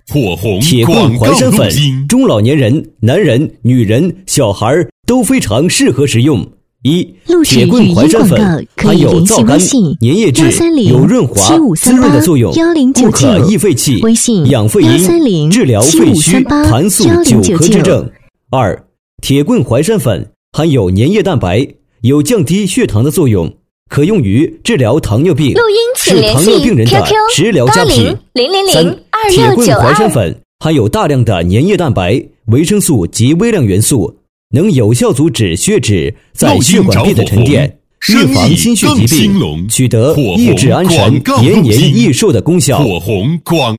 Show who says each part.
Speaker 1: 火红
Speaker 2: 铁棍淮山粉，中老年人、男人、女人、小孩都非常适合食用。一、铁棍淮山粉含有皂苷、粘液质，有润滑、滋润的作用，故可益肺气、养肺阴，治疗肺虚、痰素、久咳之症。二、铁棍淮山粉含有粘液蛋白，有降低血糖的作用，可用于治疗糖尿病，是糖尿病人的食疗佳品。三、铁棍淮山粉含有大量的粘液蛋白、维生素及微量元素，能有效阻止血脂在血管壁的沉淀，预防心血疾病，取得益智安神、延年益寿的功效。
Speaker 1: 火红广